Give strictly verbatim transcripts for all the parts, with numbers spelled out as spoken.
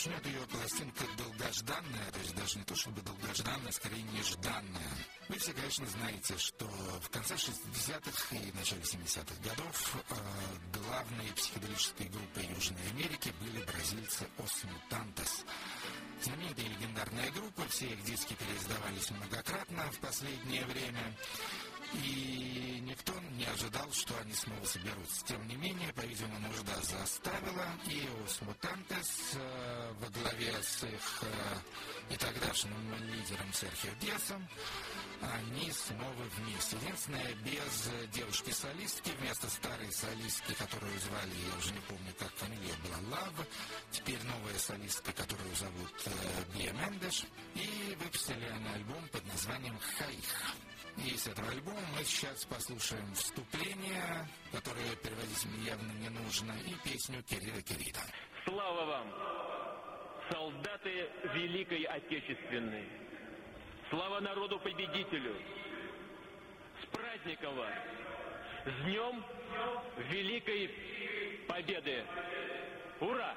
начнет ее пластинка долгожданная, то есть даже не то чтобы долгожданная, скорее нежданная. Вы все, конечно, знаете, что в конце шестидесятых и начале семидесятых годов э, главной психоделической группой Южной Америки были бразильцы Os Mutantes. Знаменитая и легендарная группа, все их диски переиздавались многократно в последнее время. И никто не ожидал, что они снова соберутся. Тем не менее, по-видимому, нужда заставила, и Os Mutantes э, во главе с их э, и тогдашним лидером Серхио Диасом, они снова вместе. Единственное, без девушки-солистки, вместо старой солистки, которую звали, я уже не помню, как фамилия была, Лав, теперь новая солистка, которую зовут э, Бия Мендеш, и выпустили они альбом под названием «Хаих». И с этого альбома мы сейчас послушаем вступление, которое переводить мне явно не нужно, и песню Кирида Кирида. Слава вам, солдаты Великой Отечественной! Слава народу-победителю! С праздником вас! С Днем Великой Победы! Ура!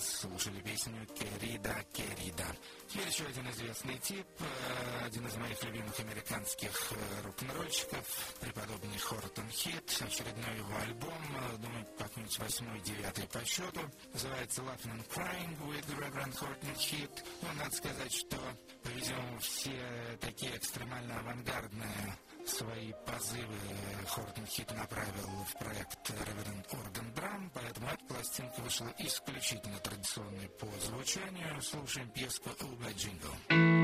слушали песню «Керида, Керида». Теперь еще один известный тип, один из моих любимых американских рок-н-ролльщиков, преподобный Хортон Хит. Очередной его альбом, думаю, как-нибудь восьмой, девятый по счету, называется «Laughing and Crying with Reverend Horton Heat». Ну, надо сказать, что, по-видимому, все такие экстремально авангардные свои позывы Хортон Хит направил в проект Reverend Organ Drum, поэтому эта пластинка вышла исключительно традиционной по звучанию. Слушаем пьеску «Оба Джингл».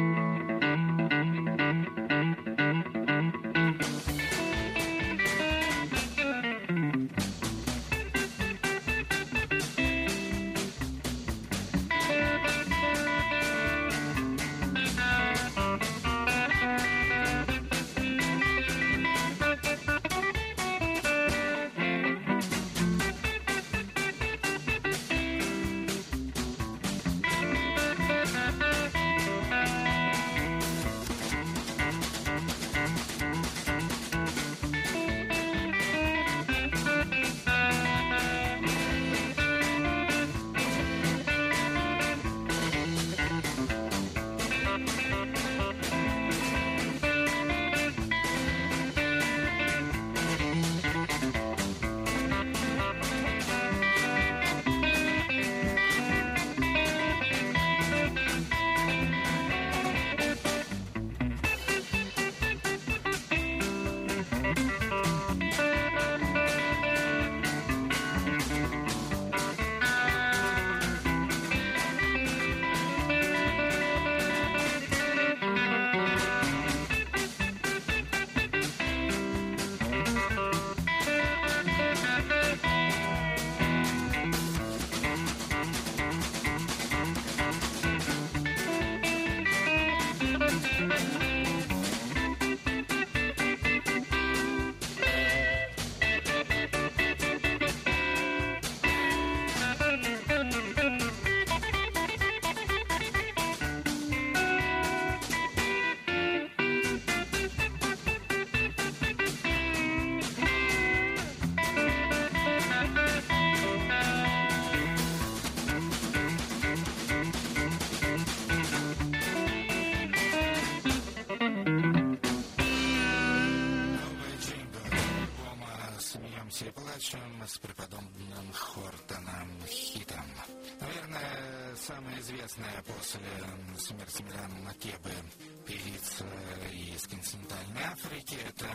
С преподобным Хортоном Хитом. Наверное, самая известная после смерти Мириам Макебы певица из континентальной Африки — это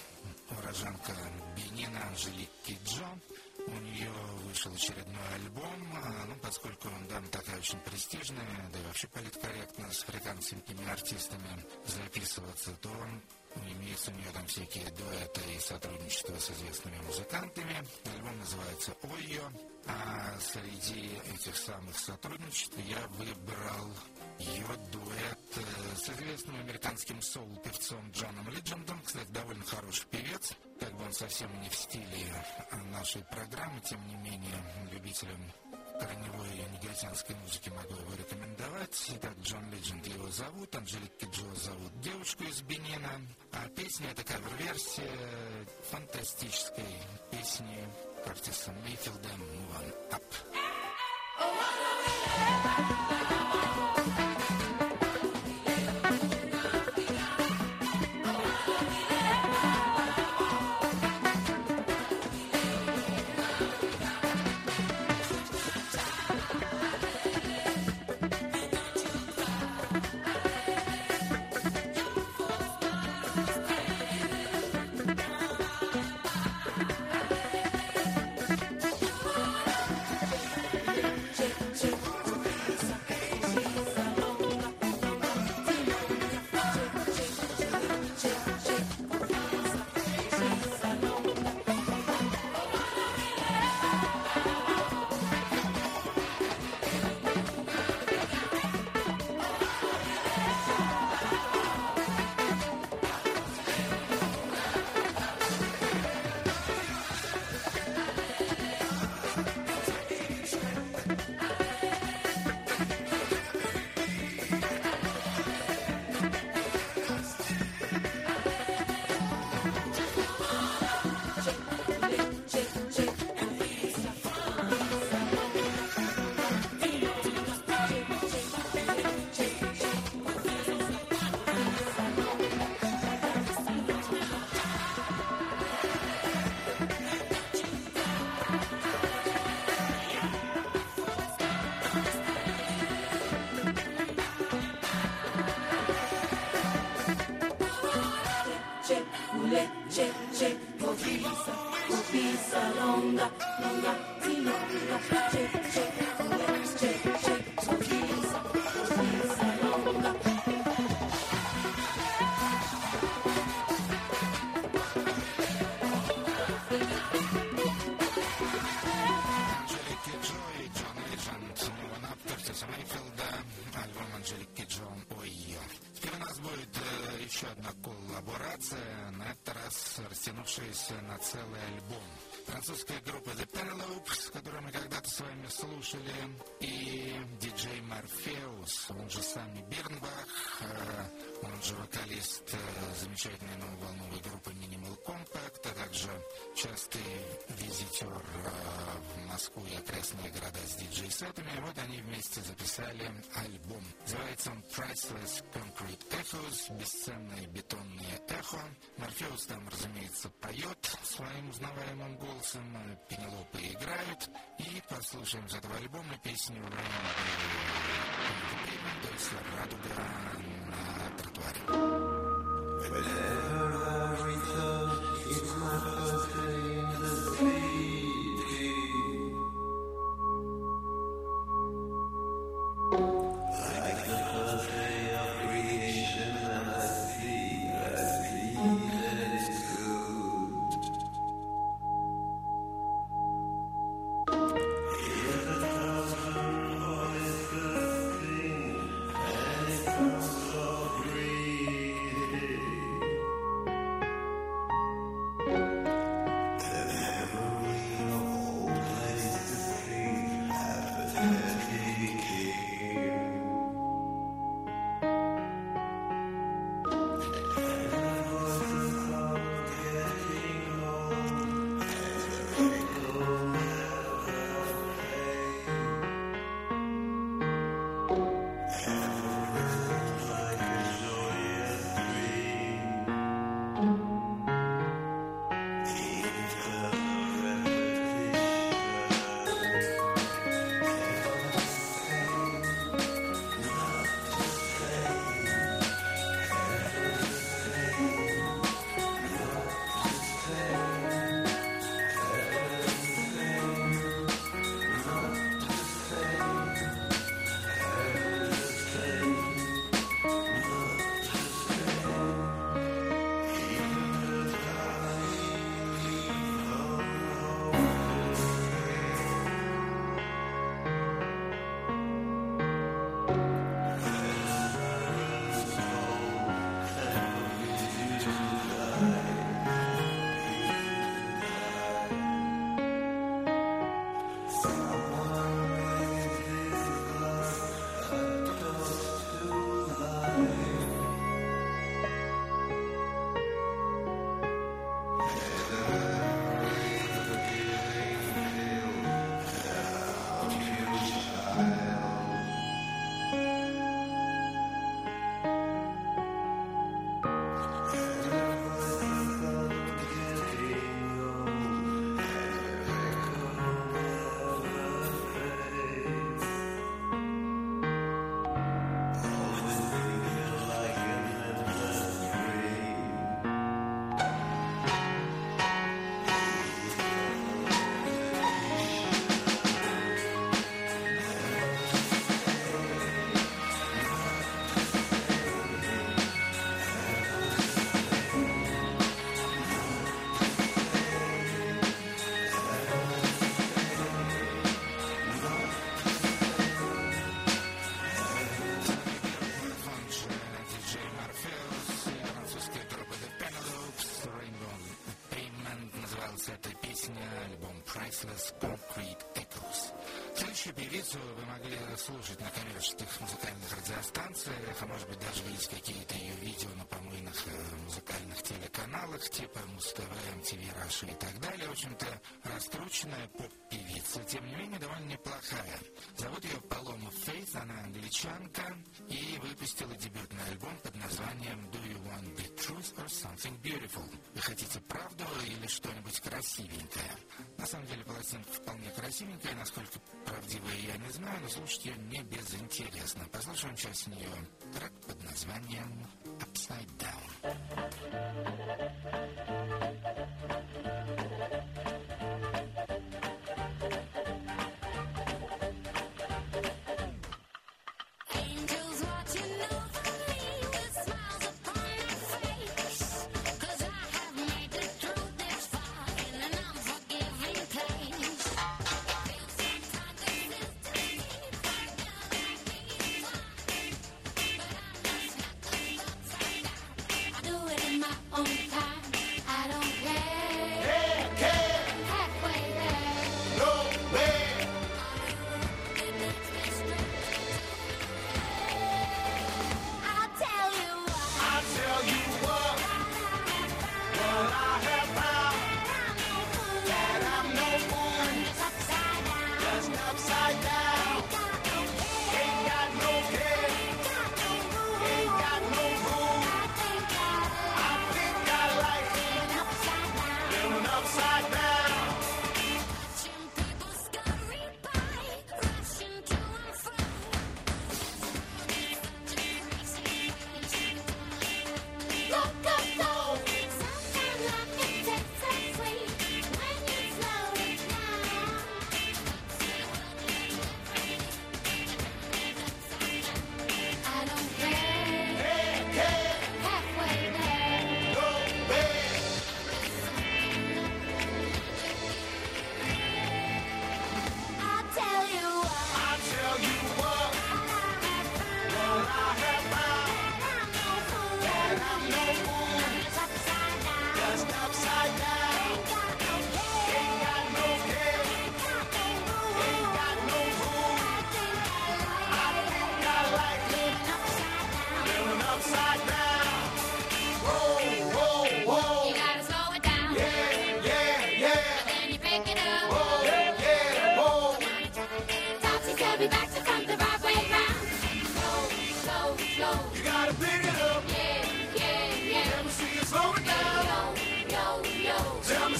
уроженка Бенина Анжелик Киджо. У нее вышел очередной альбом, ну, поскольку дама такая очень престижная, да и вообще политкорректно с африканскими артистами записываться, то имеется у нее там всякие дуэты и сотрудничество с известными музыкантами. Альбом называется «Ойо», а среди этих самых сотрудничеств я выбрал ее дуэт с известным американским соул-певцом Джоном Лиджендом. Кстати, довольно хороший певец, как бы он совсем не в стиле нашей программы, тем не менее, любителям корневой негритянской музыки могу его рекомендовать. Итак, Джон Лидженд его зовут, Анжелик Киджо зовут девушку из Бенина, а песня — это кавер-версия фантастической песни Кертиса Мейфилда «Move On Up». Криса Мейфилда, альбом Анжелики Джон «Ой-ё». Теперь у нас будет э, еще одна коллаборация, на этот раз растянувшаяся на целый альбом. Французская группа The Penelopes, которую мы когда-то с вами слушали, и диджей Морфеус, он же Самми Бирнбах, э, он же вокалист э, замечательной нововолновой группы Minimal Compact, а также частый визитер э, в Москву и окрестные города с диджей-сетами. Вот они вместе записали альбом. Называется он Priceless Concrete Echoes, бесценные бетонные эхо. Морфеус там, разумеется, поет своим узнаваемым голосом, Пенелопы играют, и послушаем из этого альбома песню «Rain», то есть «Радуга на тротуаре». Priceless Concrete Echoes. Следующую певицу вы могли слушать на коммерческих музыкальных радиостанциях, а может быть даже видеть какие-то ее видео на помойных э, музыкальных телеканалах, типа Муз-ТВ, эм ти ви Раша и так далее. В общем-то, раскрученная поп-певица, тем не менее, довольно неплохая. Зовут ее Paloma Faith, она англичанка, и выпустила дебютный альбом под названием Do You Want the Truth or Something Beautiful? Вы хотите правду или что-нибудь красивенькое? На самом деле, пластинка вполне красивенькая, насколько правдивая я не знаю, но слушать ее не безинтересно. Послушаем часть нее, трек под названием Upside Down.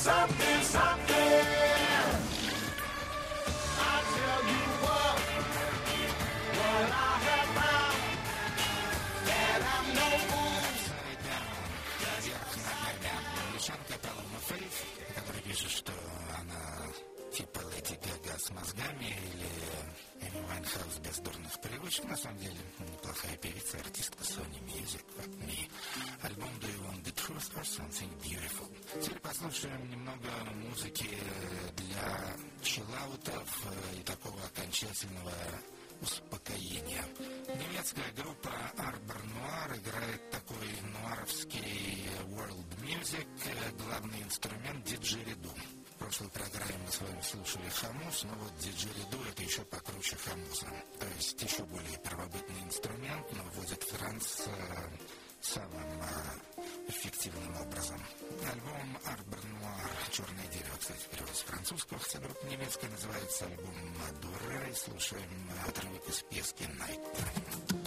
something, something. I tell you what, what I have found, that I'm no fool. Лишанка Paloma Faith, который пишет, что она типа Леди Гага с мозгами или Эми Вайнхаус без дурных привычек. На самом деле неплохая певица, артистка Sony Music, как мне. Альбом Do You Want The Truth or Something Beautiful. Теперь послушаем немного музыки для чиллаутов и такого окончательного успокоения. Немецкая группа Arbor Noir играет такой нуаровский world music, главный инструмент диджериду. В прошлой программе мы с вами слушали хамус, но вот диджериду это еще покруче хамуса. То есть еще более первобытный инструмент, но вводит в транс э, самым э, эффективным образом. Альбом Arbor Noir, черное дерево, кстати, перевод с французского, хотя группа немецкая, называется альбом Мадура, и слушаем отрывок из пьески Night Time.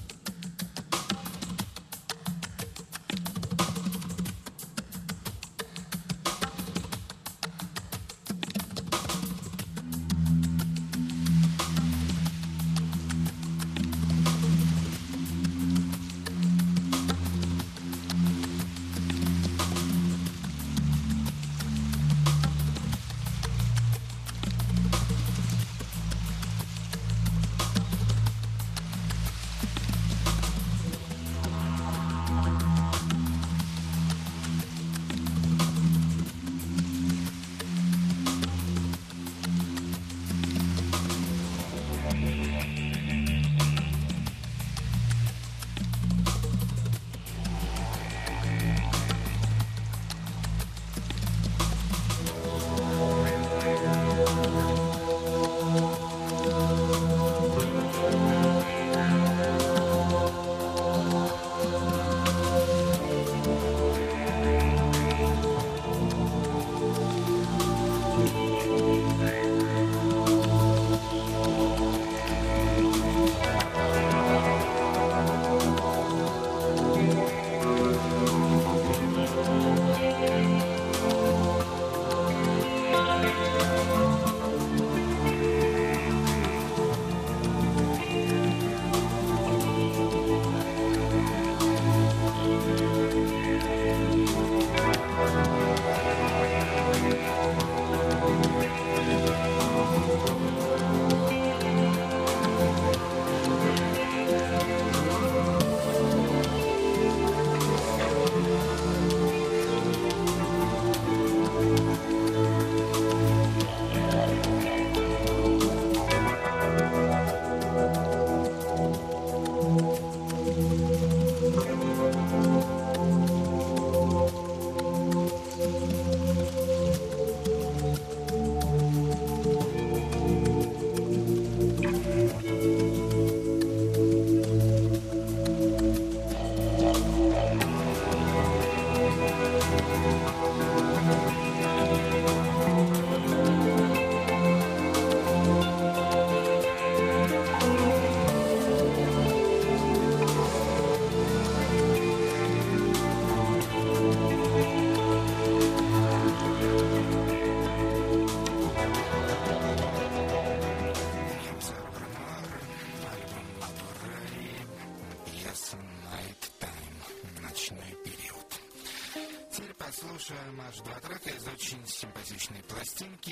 Слушаем аж два трека из очень симпатичной пластинки.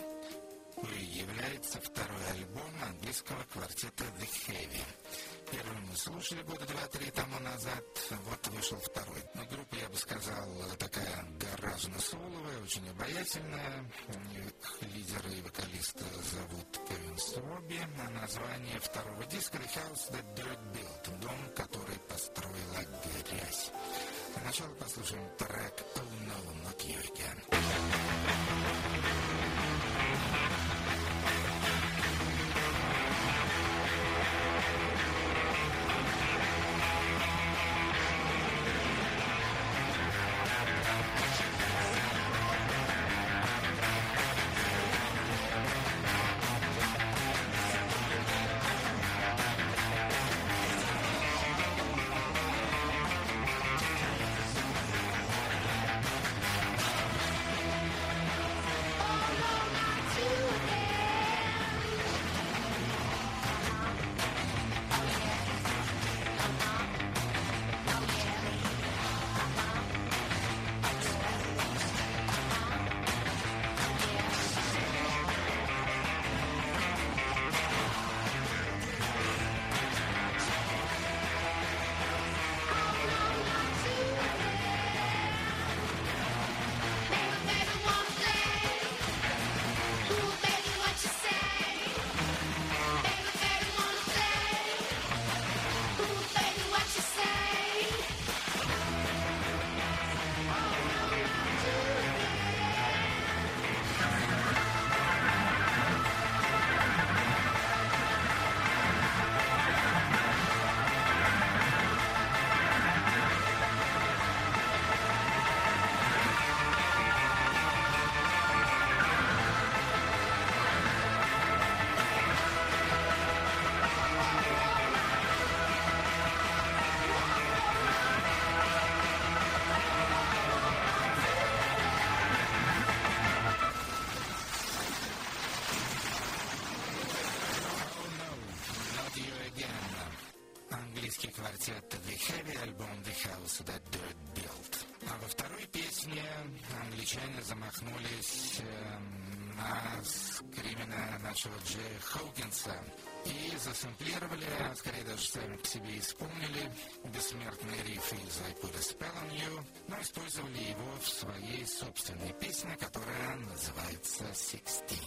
Является второй альбом английского квартета The Heavy. Первый мы слушали года два-три тому назад, вот вышел второй. Но группа, я бы сказал, такая гаражно-соуловая, очень обаятельная. Их лидера и вокалиста зовут Кевин Сворби. А название второго диска The House That Dirt Built, дом, который построила грязь. Для начала послушаем трек Oh No, Not You Again. Again. Английский квартет The Heavy, альбом The House That Dirt Built. А во второй песне англичане замахнулись э, на скримена нашего Джея Хоукинса и засэмплировали, а скорее даже сами по себе исполнили бессмертный риф из I Put a Spell on You, но использовали его в своей собственной песне, которая называется Sixteen.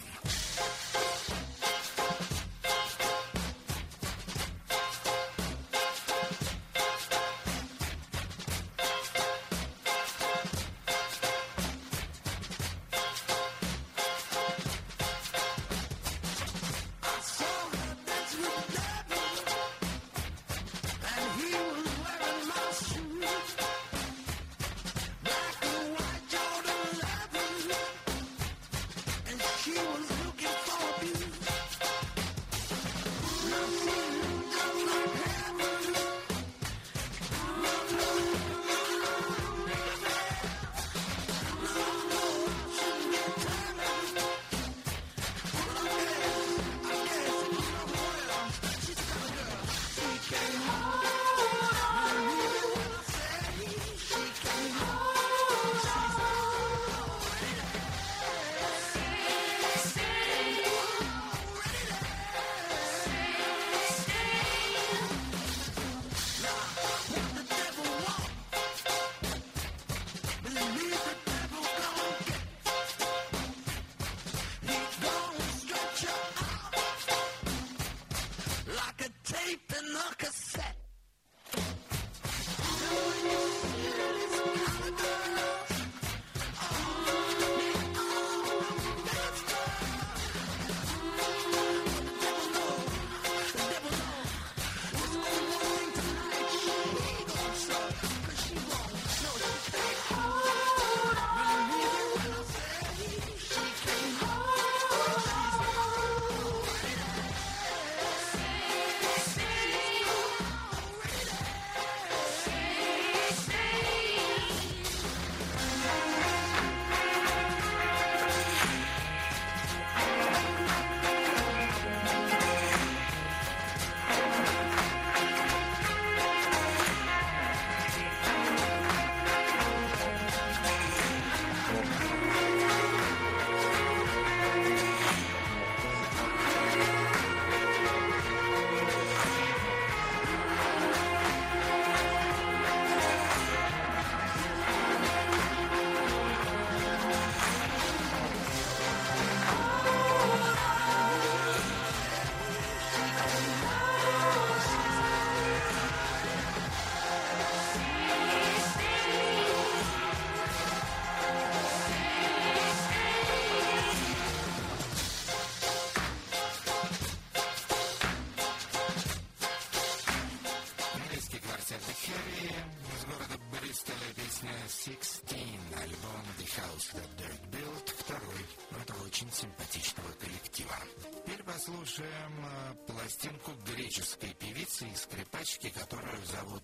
Sixteen, альбом The House That Dirt Built, второй этого очень симпатичного коллектива. Теперь послушаем э, пластинку греческой певицы и скрипачки, которую зовут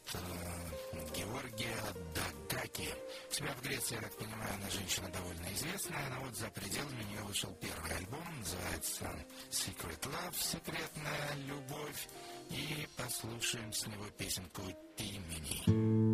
э, Георгия Дагаки. У себя в Греции, я так понимаю, она женщина довольно известная, но вот за пределами у нее вышел первый альбом, называется Secret Love, секретная любовь, и послушаем с него песенку Тимини.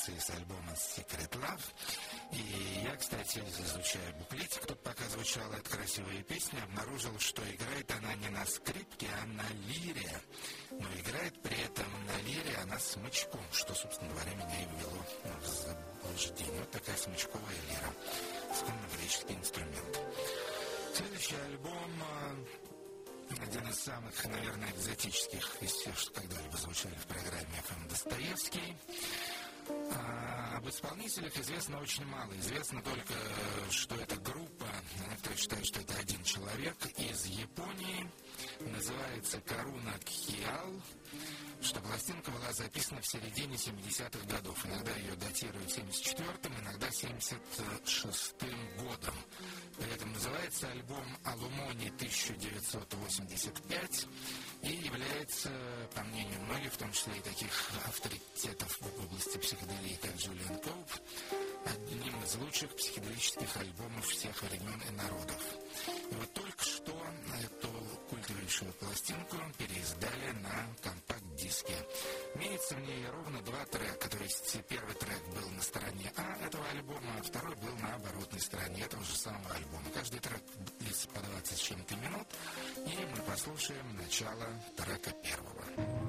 композиции с альбома Secret Love. И я, кстати, изучая буклетик, тут пока звучала эта красивая песня, обнаружил, что играет она не на скрипке, а на лире. Но играет при этом на лире она смычком, что, собственно говоря, меня и ввело в заблуждение. Вот такая смычковая лира. Склонно-греческий инструмент. Следующий альбом, один из самых, наверное, экзотических из всех, что когда-либо звучали в программе эф эм Достоевский. А, об исполнителях известно очень мало. Известно только, что это группа, некоторые считают, что это один человек из Японии. Называется Каруна Кхиал, что пластинка была записана в середине семидесятых годов. Иногда ее датируют семьдесят четвёртым, иногда семьдесят шестым годом. При этом называется альбом «Алумоний тысяча девятьсот восемьдесят пять» и является, по мнению многих, в том числе и таких авторитетов в области психоделии, как Джулиан Коуп, одним из лучших психоделических альбомов всех времен и народов. И вот только что эту культовейшую пластинку переиздали на компакт-диске. Имеется в ней ровно два трека, то есть первый трек был на стороне А этого альбома, а второй был на оборотной стороне этого же самого альбома. Каждый трек длится по двадцать с чем-то минут, и мы послушаем начало трека первого.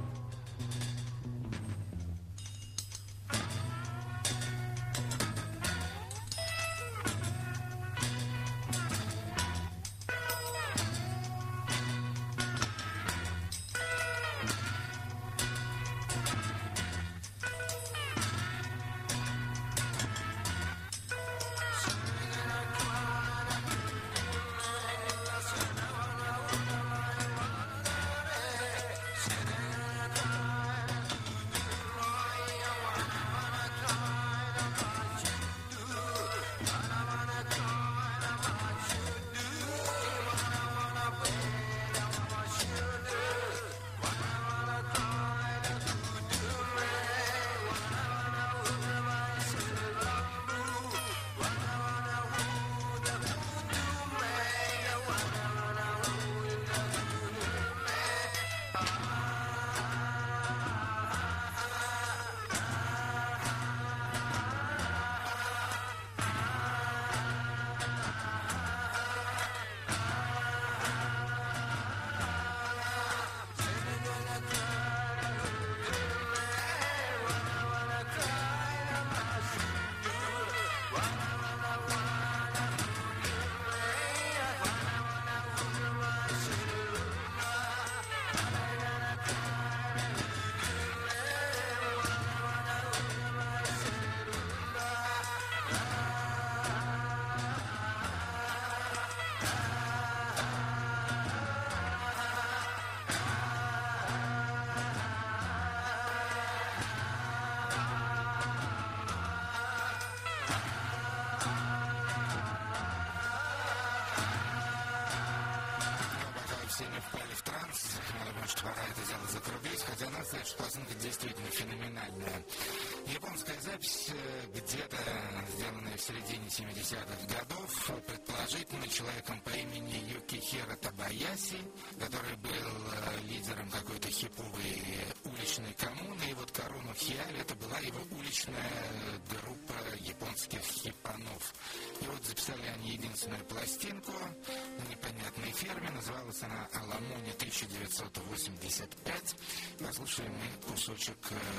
Что пластинка действительно феноменальная. Японская запись, где-то сделанная в середине семидесятых годов, предположительно человеком по имени Юкихиро Табаяси, который был лидером какой-то хиповой уличной коммуны, и вот Каруна Кхиал — это была его уличная группа японских хипанов. И вот записали они единственную пластинку на непонятной ферме, называлась она «Алумоний тысяча девятьсот восемьдесят пять». Послушаем мы кусочек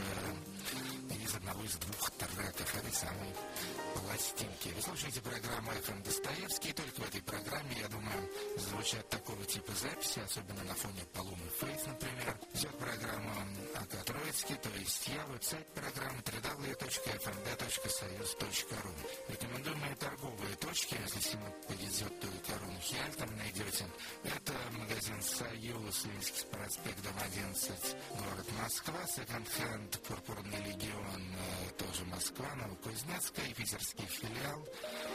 э, из одного из двух треков этой самой пластинки. Вы слушаете программу эф эм Достоевский, и только в этой программе, я думаю, звучат такого типа записи, особенно на фоне Paloma Faith, например. Идет программа АК Троицкий, то есть я, веб-сайт программы дабл ю дабл ю дабл ю точка эф эм дэ точка союз точка ру. Рекомендую мои торговые точки, если сильно повезет, то и Каруну Кхиал там найдете. Это магазин «Союз», Ленинский проспект, дом одиннадцать, город Москва, секонд-хенд, Пурпурный легион, тоже Москва, Новокузнецкая, и питерский филиал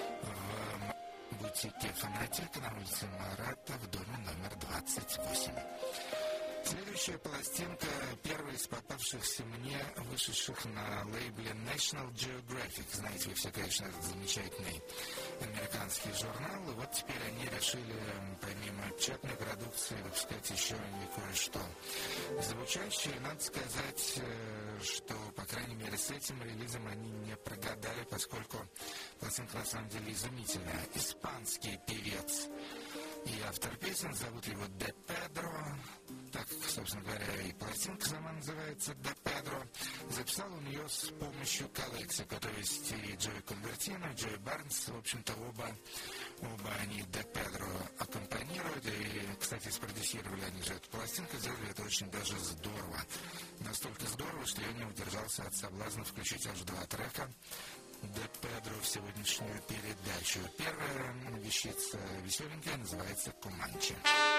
в бутике «Фанатик» на улице Марата в доме номер двадцать восемь. Следующая пластинка — первая из попавшихся мне, вышедших на лейбле National Geographic. Знаете вы все, конечно, этот замечательный американский журнал. И вот теперь они решили, помимо отчетной продукции, выпускать еще и кое-что звучащее. Надо сказать, что, по крайней мере, с этим релизом они не прогадали, поскольку пластинка на самом деле изумительная. Испанский певец и автор песен, зовут его Де Педро, так, собственно говоря, и пластинка сама называется Де Педро. Записал он ее с помощью Calexico, то есть и Джои Конвертино, и Джои Барнс, в общем-то, оба, оба они Де Педро аккомпанируют, и, кстати, спродюсировали они же эту пластинку, сделали это очень даже здорово. Настолько здорово, что я не удержался от соблазна включить аж два трека Де Педро в сегодняшнюю передачу. Первая вещица веселенькая, называется «Куманчи».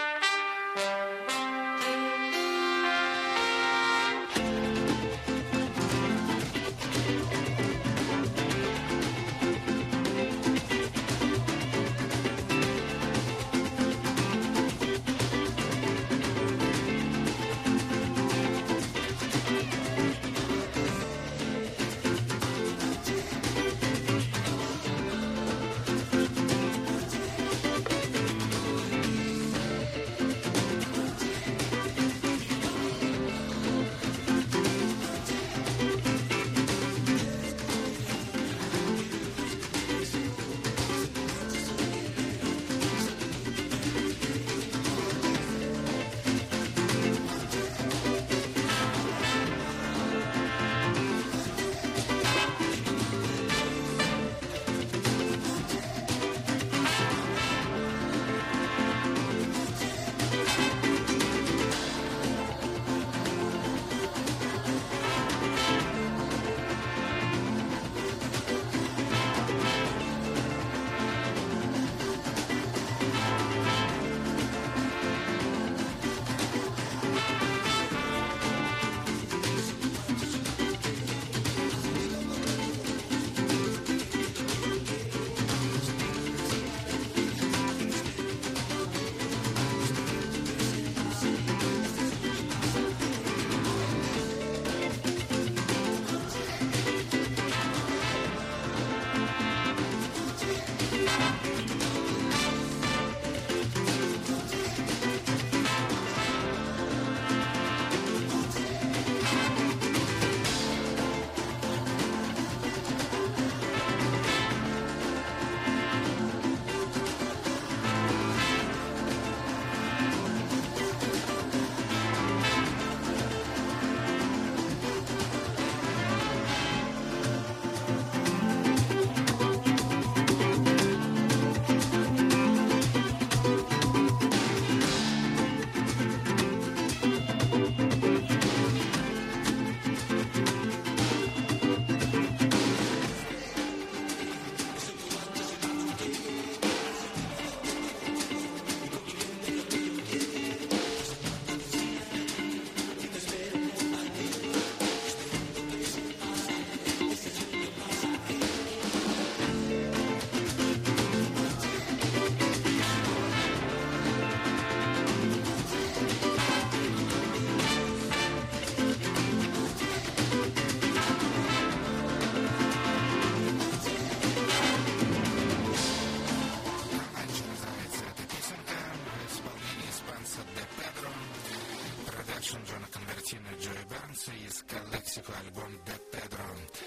Из Calexico альбом Де Педро.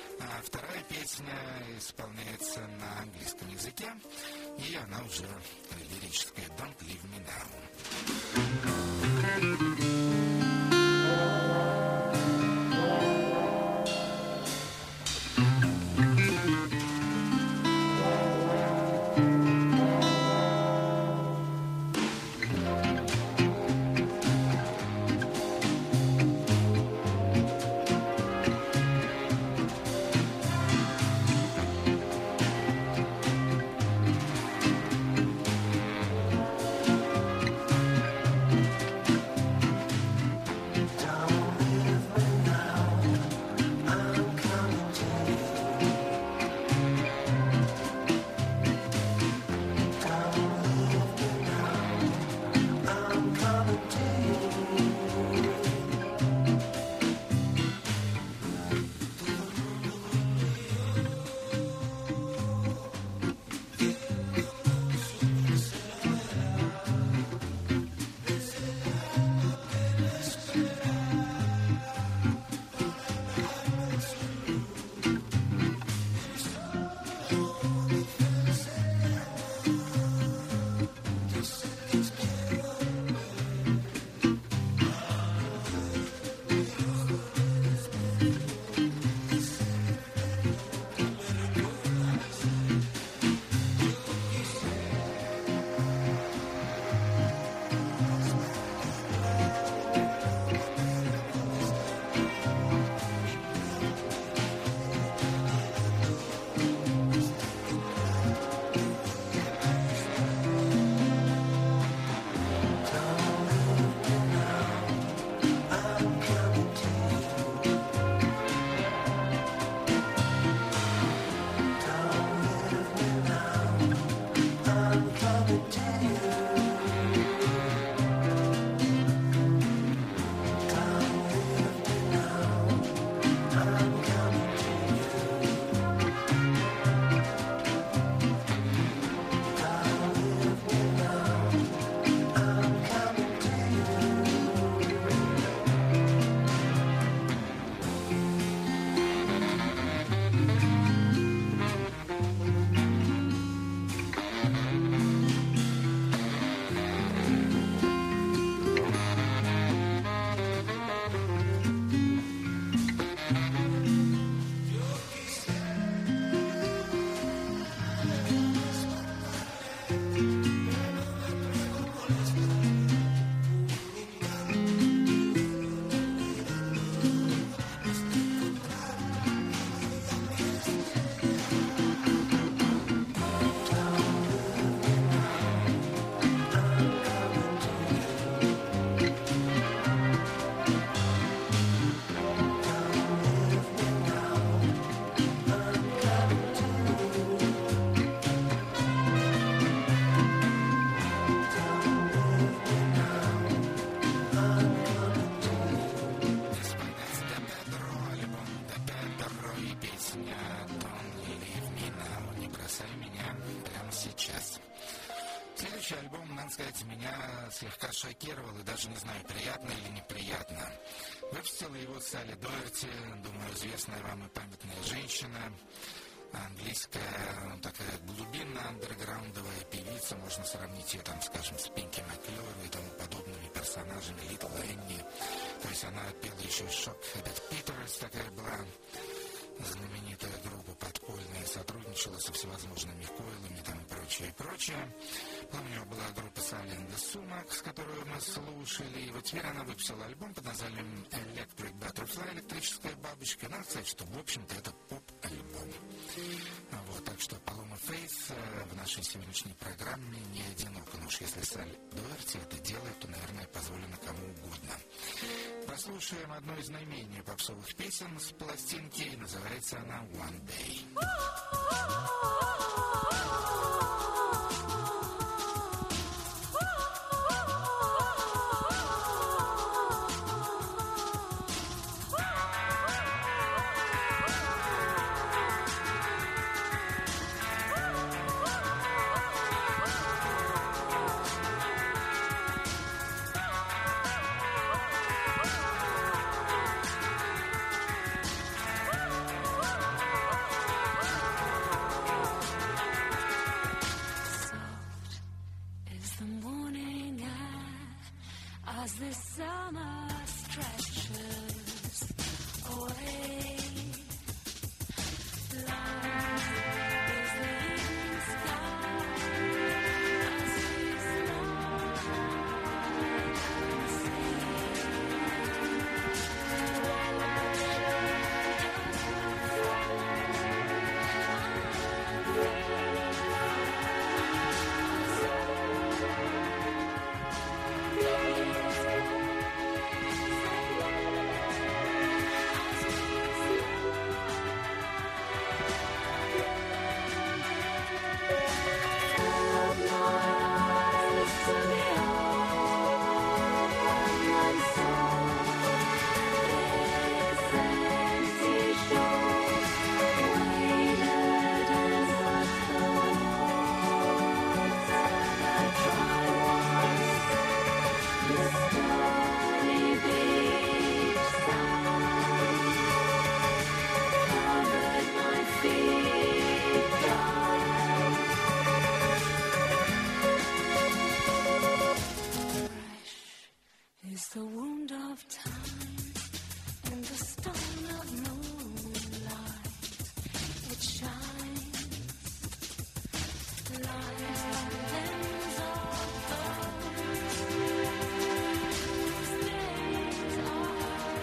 А вторая песня исполняется на английском языке, и она уже лирическая. Don't Leave Me Now. песня «Don't Leave Me Now», «Не бросай меня прямо сейчас». Следующий альбом, надо сказать, меня слегка шокировал, и даже не знаю, приятно или неприятно. Выпустила его Салли Доерти, думаю, известная вам и памятная женщина, английская такая глубинная андерграундовая певица, можно сравнить ее, там, скажем, с Пинки Маклёр и тому подобными персонажами, Литл Энни. То есть она пела еще Шок Хэббит Питерс, такая была знаменитая группа подпольная, сотрудничала со всевозможными койлами там и прочее, и прочее. Потом у него была группа Silent the Sumac, которую мы слушали, и вот теперь она выпустила альбом под названием Electric Butterfly, электрическая бабочка. Надо сказать, что, в общем-то, это поп-альбом. Вот, так что Paloma Faith в нашей сегодняшней программе не одинока. Но уж если Салли Доерти это делает, то, наверное, позволено кому угодно. Послушаем одну из наименее попсовых песен с пластинки, и называется она «One Day». As the summer stretches away, light is the evening sky as we slide and the wound of time and the stone of moonlight. It shines like lens of gold. Stains are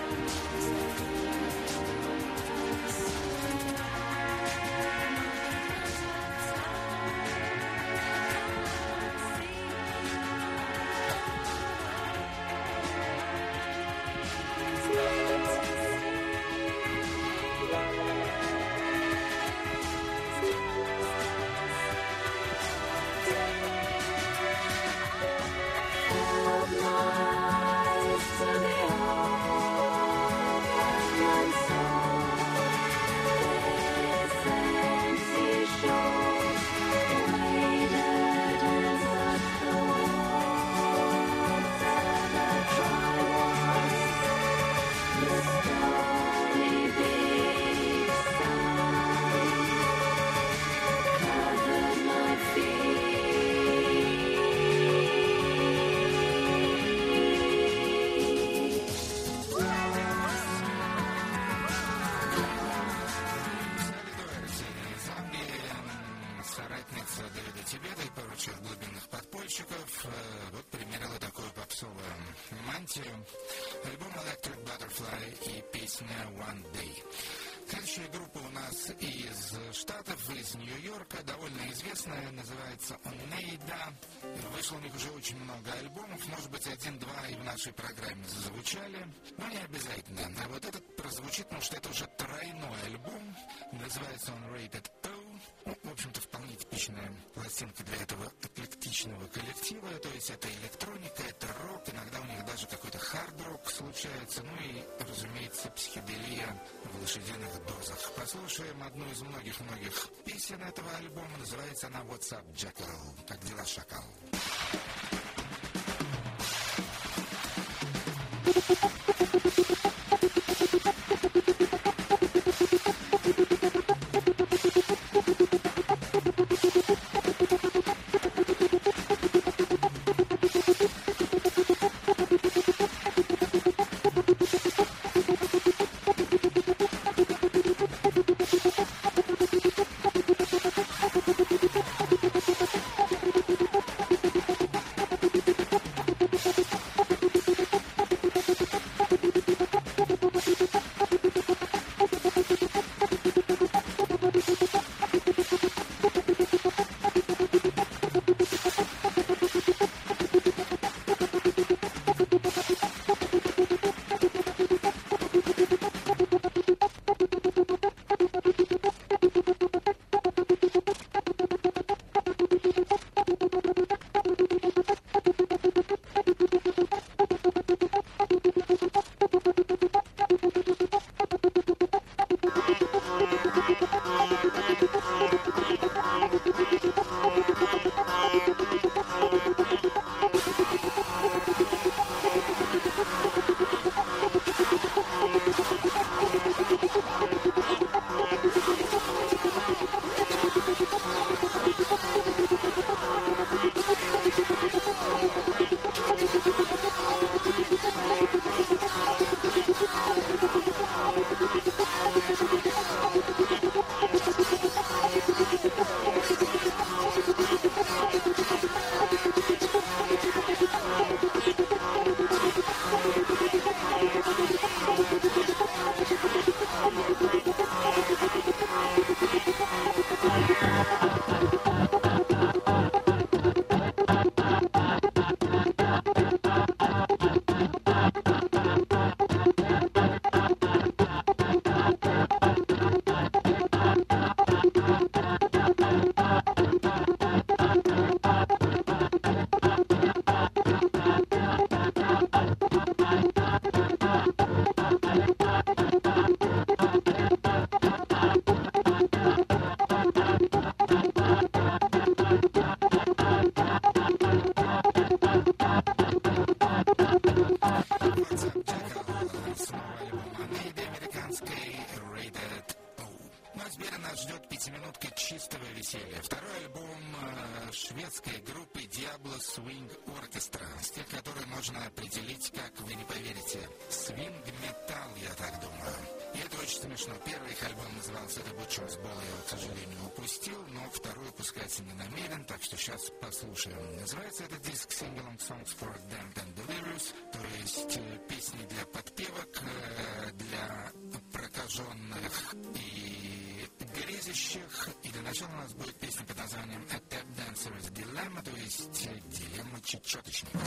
вот примерила такую попсовую мантию. Альбом Electric Butterfly и песня One Day. Следующая группа у нас из Штатов, из Нью-Йорка, довольно известная, называется Oneida. Вышло у них уже очень много альбомов, может быть, один-два и в нашей программе зазвучали, но не обязательно. А вот этот прозвучит, потому что это уже тройной альбом, называется он Rated O. Ну, в общем-то, вполне типичная пластинка для этого эклектичного коллектива. То есть это электроника, это рок, иногда у них даже какой-то хард-рок случается. Ну и, разумеется, психоделия в лошадиных дозах. Послушаем одну из многих-многих песен этого альбома. Называется она «What's Up, Jackal?» «Как дела, шакал?» Второй альбом э, шведской группы Diablo Swing Orchestra, с тех, которые можно определить, как вы не поверите, свинг-металл, я так думаю. И это очень смешно. Первый их альбом назывался The Butcher's Ball, я его, к сожалению, упустил, но второй выпускать не намерен, так что сейчас послушаем. Называется этот диск синглом Songs for Damned and Delirious, то есть э, песни для подпевок, э, для прокаженных и грезящих. И для начала у нас будет песня под названием A Tap Dancer's Dilemma, то есть дилемма чечеточника.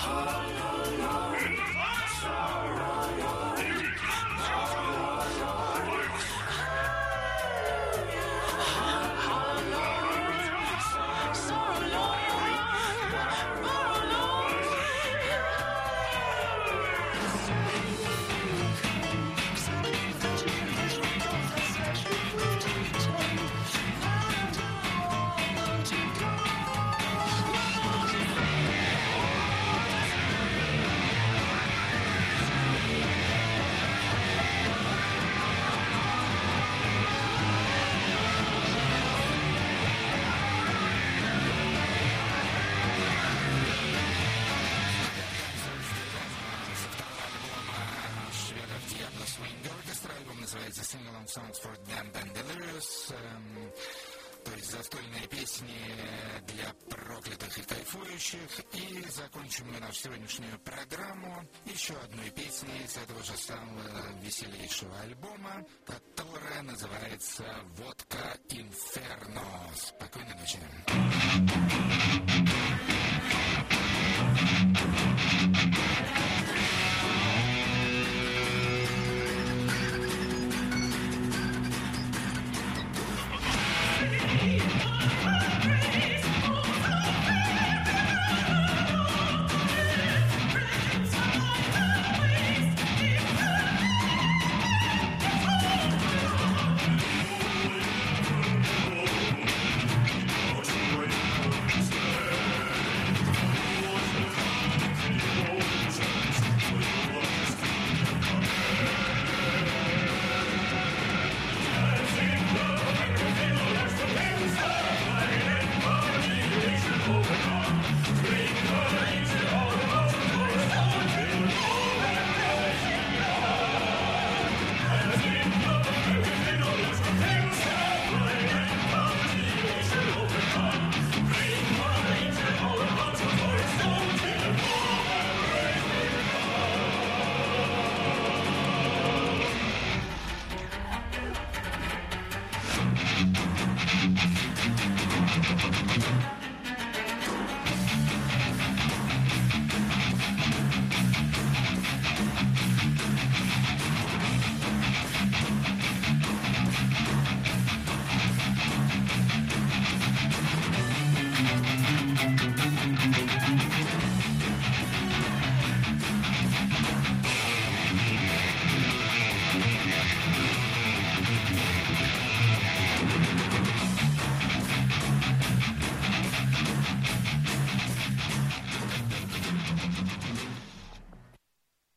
Называется Sing Along Songs for Damned and Delirious, эм, то есть застольные песни для проклятых и кайфующих. И закончим мы нашу сегодняшнюю программу еще одной песней с этого же самого веселейшего альбома, которая называется «Водка Инферно». Спокойной ночи.